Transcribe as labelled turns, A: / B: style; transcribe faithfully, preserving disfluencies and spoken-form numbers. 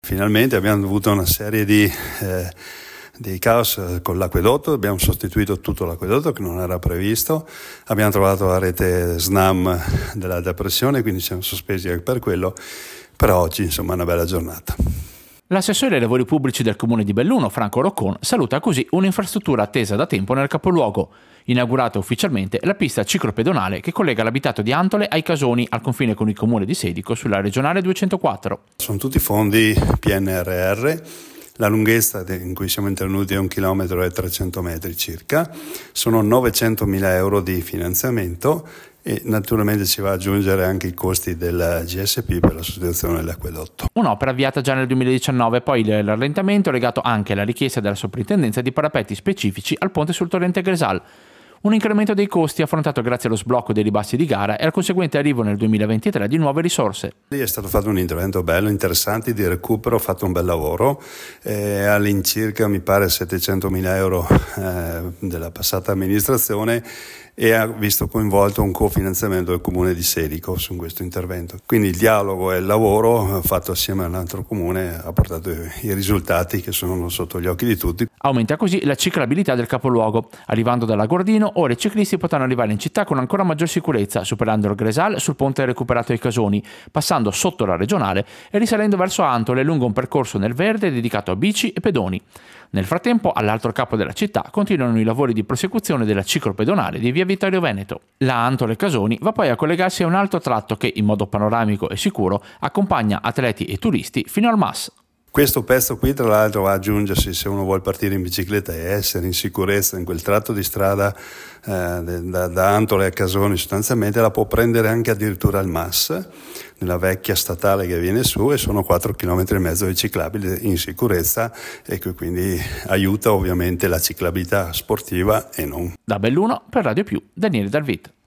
A: finalmente abbiamo avuto una serie di eh, dei caos con l'acquedotto, abbiamo sostituito tutto l'acquedotto che non era previsto, abbiamo trovato la rete SNAM dell'alta pressione, quindi siamo sospesi anche per quello. Per oggi insomma è una bella giornata.
B: L'assessore ai lavori pubblici del comune di Belluno, Franco Roccon, saluta così un'infrastruttura attesa da tempo nel capoluogo. Inaugurata ufficialmente la pista ciclopedonale che collega l'abitato di Antole ai Casoni al confine con il comune di Sedico sulla regionale duecentoquattro.
A: Sono tutti fondi P N R R. La lunghezza in cui siamo intervenuti è un chilometro e trecento metri circa, sono novecentomila euro di finanziamento e naturalmente si va ad aggiungere anche i costi del G S P per la sostituzione dell'acquedotto.
B: Un'opera avviata già nel duemiladiciannove, poi il rallentamento legato anche alla richiesta della soprintendenza di parapetti specifici al ponte sul torrente Gresal. Un incremento dei costi affrontato grazie allo sblocco dei ribassi di gara e al conseguente arrivo nel duemilaventitré di nuove risorse.
A: Lì è stato fatto un intervento bello, interessante, di recupero, ho fatto un bel lavoro, eh, all'incirca mi pare settecentomila euro eh, della passata amministrazione e ha visto coinvolto un cofinanziamento del comune di Sedico su questo intervento. Quindi il dialogo e il lavoro fatto assieme a un altro comune ha portato i risultati che sono sotto gli occhi di tutti.
B: Aumenta così la ciclabilità del capoluogo. Arrivando dalla Gordino, ora i ciclisti potranno arrivare in città con ancora maggior sicurezza, superando il Gresal sul ponte recuperato ai Casoni, passando sotto la regionale e risalendo verso Antole lungo un percorso nel verde dedicato a bici e pedoni. Nel frattempo, all'altro capo della città continuano i lavori di prosecuzione della ciclopedonale di via Vittorio Veneto. La Antole Casoni va poi a collegarsi a un altro tratto che, in modo panoramico e sicuro, accompagna atleti e turisti fino al M A S.
A: Questo pezzo qui tra l'altro va ad aggiungersi se uno vuole partire in bicicletta e essere in sicurezza in quel tratto di strada eh, da, da Antole a Casoni, sostanzialmente la può prendere anche addirittura al M A S, nella vecchia statale che viene su, e sono quattro chilometri e mezzo di ciclabile in sicurezza e che quindi aiuta ovviamente la ciclabilità sportiva e non.
B: Da Belluno per Radio Più, Daniele Dalvit.